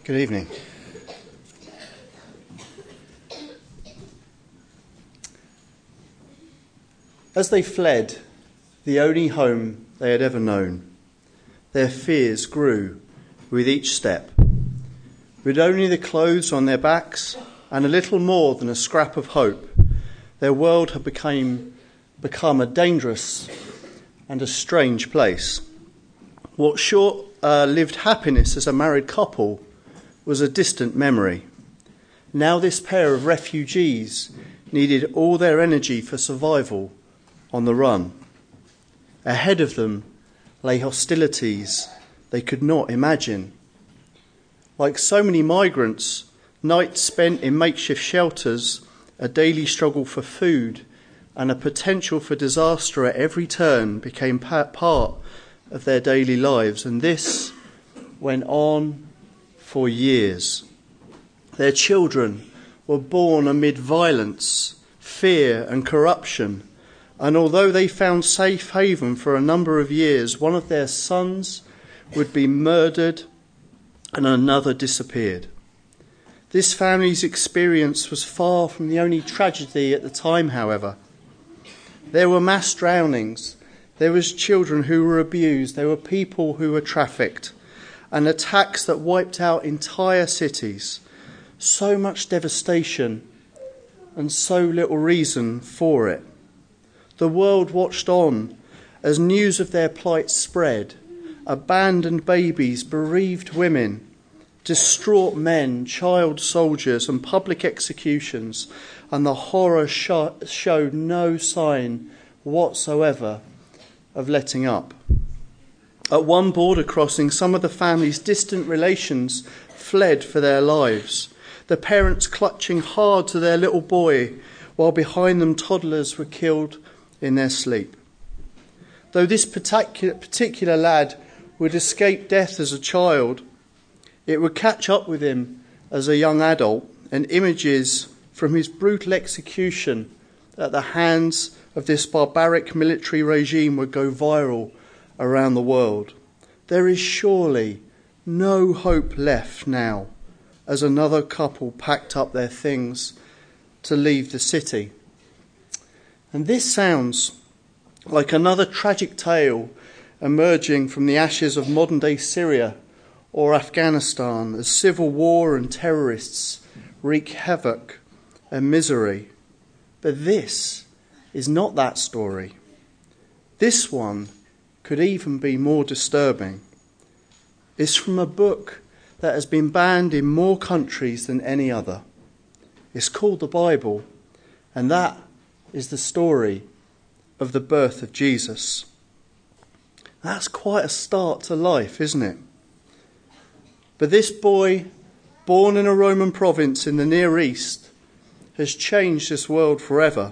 Good evening. As they fled the only home they had ever known, their fears grew with each step. With only the clothes on their backs and a little more than a scrap of hope, their world had become a dangerous and a strange place. What short-lived happiness as a married couple was a distant memory. Now this pair of refugees needed all their energy for survival on the run. Ahead of them lay hostilities they could not imagine. Like so many migrants, nights spent in makeshift shelters, a daily struggle for food, and a potential for disaster at every turn became part of their daily lives, and this went on for years. Their children were born amid violence, fear, and corruption, and although they found safe haven for a number of years, one of their sons would be murdered and another disappeared. This family's experience was far from the only tragedy at the time, however. There were mass drownings, there was children who were abused, there were people who were trafficked, and attacks that wiped out entire cities. So much devastation and so little reason for it. The world watched on as news of their plight spread. Abandoned babies, bereaved women, distraught men, child soldiers, and public executions, and the horror showed no sign whatsoever of letting up. At one border crossing, some of the family's distant relations fled for their lives, the parents clutching hard to their little boy, while behind them toddlers were killed in their sleep. Though this particular lad would escape death as a child, it would catch up with him as a young adult, and images from his brutal execution at the hands of this barbaric military regime would go viral around the world. There is surely no hope left now, as another couple packed up their things to leave the city. And this sounds like another tragic tale emerging from the ashes of modern-day Syria or Afghanistan, as civil war and terrorists wreak havoc and misery. But this is not that story. This one could even be more disturbing. It's from a book that has been banned in more countries than any other. It's called the Bible, and that is the story of the birth of Jesus. That's quite a start to life, isn't it? But this boy, born in a Roman province in the Near East, has changed this world forever.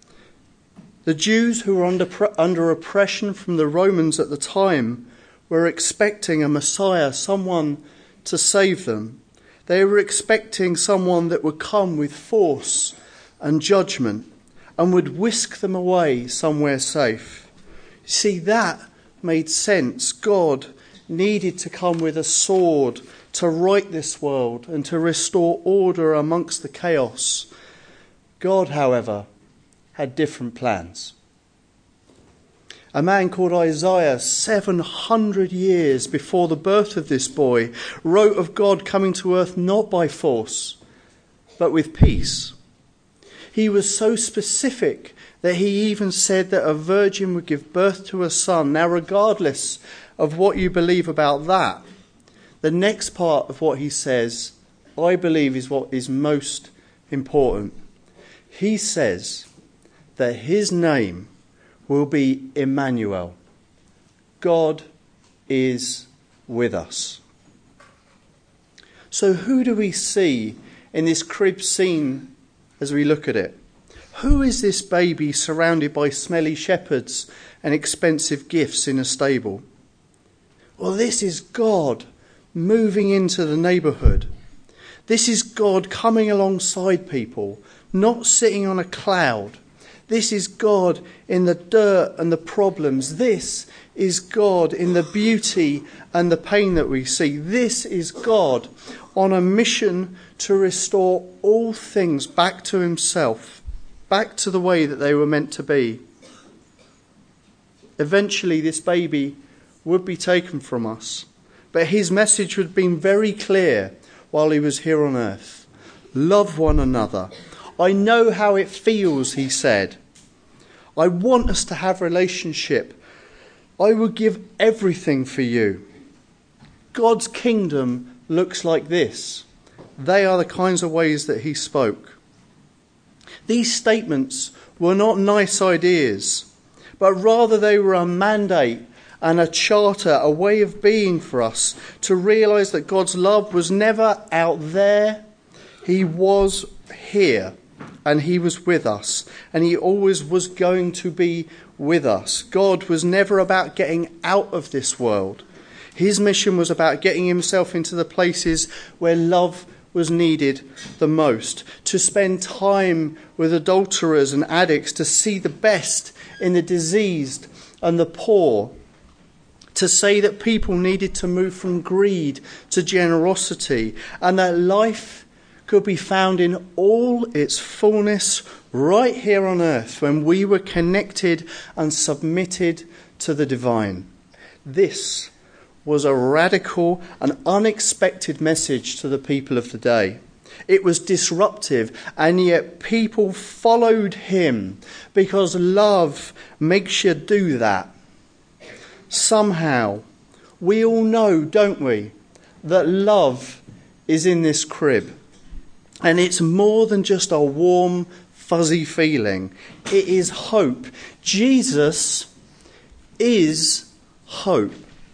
The Jews who were under oppression from the Romans at the time were expecting a Messiah, someone to save them. They were expecting someone that would come with force and judgment and would whisk them away somewhere safe. See, that made sense. God needed to come with a sword to right this world and to restore order amongst the chaos. God, however, had different plans. A man called Isaiah, 700 years before the birth of this boy, wrote of God coming to earth not by force, but with peace. He was so specific that he even said that a virgin would give birth to a son. Now, regardless of what you believe about that, the next part of what he says, I believe, is what is most important. He says that his name will be Emmanuel. God is with us. So who do we see in this crib scene as we look at it? Who is this baby surrounded by smelly shepherds and expensive gifts in a stable? Well, this is God moving into the neighbourhood. This is God coming alongside people, not sitting on a cloud. This is God in the dirt and the problems. This is God in the beauty and the pain that we see. This is God on a mission to restore all things back to himself, back to the way that they were meant to be. Eventually, this baby would be taken from us, but his message had been very clear while he was here on earth. Love one another. I know how it feels, he said. I want us to have relationship. I will give everything for you. God's kingdom looks like this. They are the kinds of ways that he spoke. These statements were not nice ideas, but rather they were a mandate and a charter, a way of being for us to realise that God's love was never out there. He was here and he was with us, and he always was going to be with us. God was never about getting out of this world. His mission was about getting himself into the places where love was needed the most, to spend time with adulterers and addicts, to see the best in the diseased and the poor, to say that people needed to move from greed to generosity, and that life could be found in all its fullness right here on earth when we were connected and submitted to the divine. This was a radical and unexpected message to the people of the day. It was disruptive, and yet people followed him because love makes you do that. Somehow, we all know, don't we, that love is in this crib. And it's more than just a warm, fuzzy feeling. It is hope. Jesus is hope.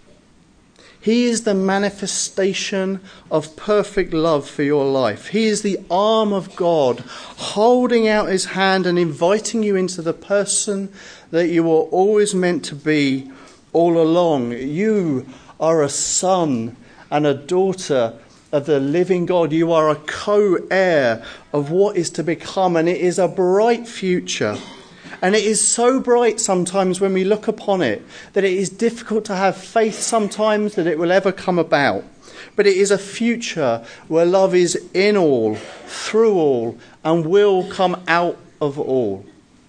He is the manifestation of perfect love for your life. He is the arm of God holding out his hand and inviting you into the person that you were always meant to be all along. You are a son and a daughter of the living God. You are a co-heir of what is to become, and it is a bright future. And it is so bright sometimes when we look upon it that it is difficult to have faith sometimes that it will ever come about. But it is a future where love is in all, through all, and will come out of all.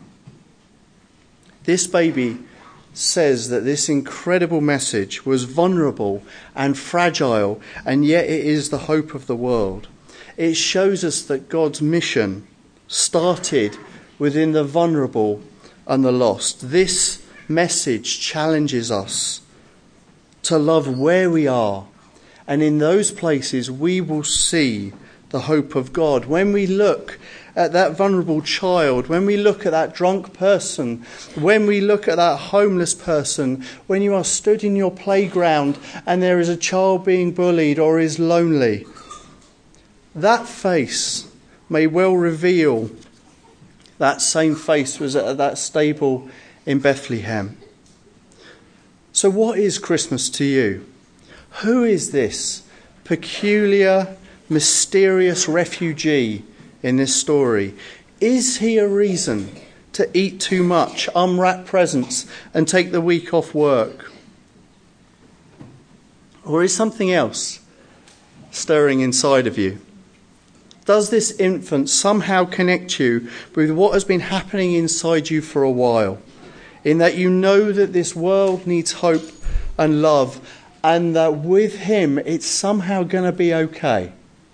This baby says that this incredible message was vulnerable and fragile, and yet it is the hope of the world. It shows us that God's mission started within the vulnerable and the lost. This message challenges us to love where we are, and in those places we will see the hope of God. When we look at that vulnerable child, when we look at that drunk person, when we look at that homeless person, when you are stood in your playground and there is a child being bullied or is lonely, that face may well reveal that same face was at that stable in Bethlehem. So what is Christmas to you? Who is this peculiar, mysterious refugee in this story? Is he a reason to eat too much, unwrap presents and take the week off work? Or is something else stirring inside of you? Does this infant somehow connect you with what has been happening inside you for a while, in that you know that this world needs hope and love, and that with him it's somehow going to be okay?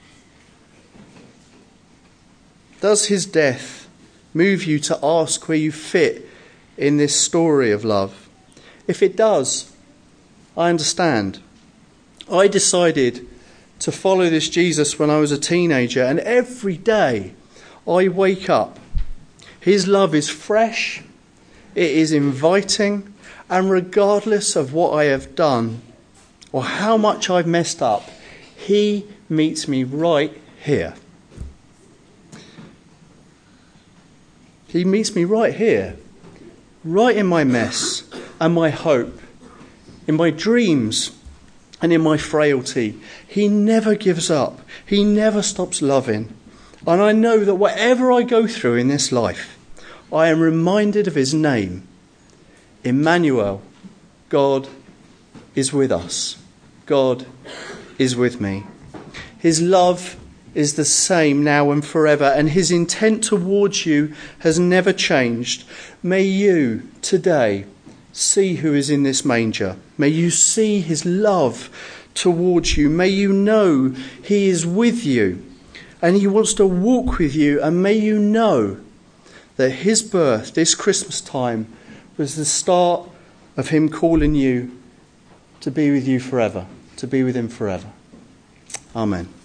Does his death move you to ask where you fit in this story of love? If it does, I understand. I decided to follow this Jesus when I was a teenager, and every day I wake up, his love is fresh, it is inviting, and regardless of what I have done or how much I've messed up, he meets me right here. He meets me right here, right in my mess and my hope, in my dreams and in my frailty. He never gives up. He never stops loving. And I know that whatever I go through in this life, I am reminded of his name. Emmanuel, God is with us. God is with me. His love is the same now and forever, and his intent towards you has never changed. May you today see who is in this manger. May you see his love towards you. May you know he is with you and he wants to walk with you. And may you know that his birth this Christmas time was the start of him calling you to be with you forever, to be with him forever. Amen.